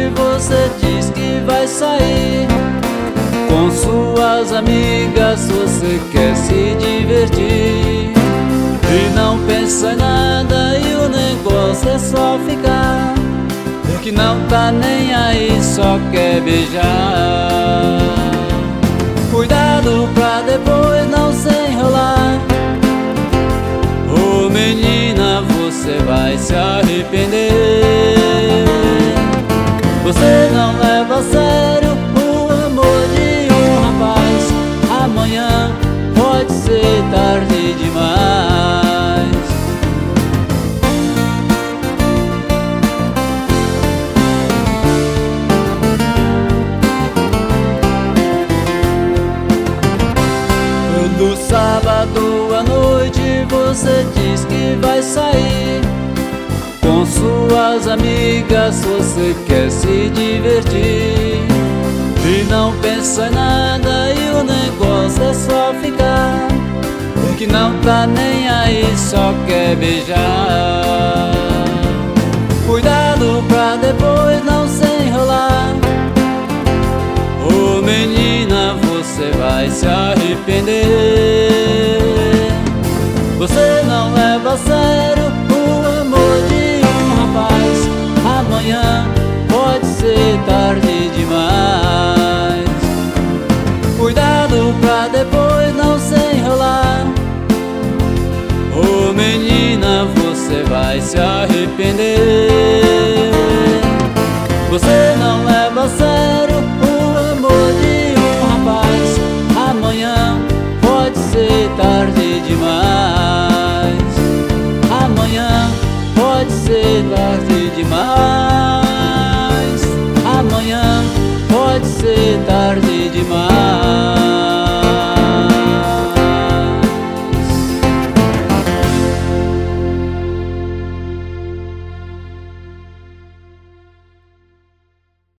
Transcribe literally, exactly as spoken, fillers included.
você diz que vai sair com suas amigas, você quer se divertir e não pensa em nada, e o negócio é só ficar, que não tá nem aí, só quer beijar. Cuidado pra depois não se enrolar, ô menina, você vai se arrepender. Você não leva a sério o amor de um rapaz, amanhã pode ser tarde demais. No sábado à noite você diz que vai sair com suas amigas, você quer se divertir e não pensa em nada, e o negócio é só ficar, que não tá nem aí, só quer beijar. Cuidado pra depois não se enrolar, ô menina, você vai se arrepender. Você não leva a sério o amor de um rapaz, amanhã pode ser tarde demais. Cuidado pra depois não se enrolar, ô menina, você vai se arrepender. Você não leva a sério o amor de um rapaz, amanhã pode ser tarde demais. Amanhã pode ser tarde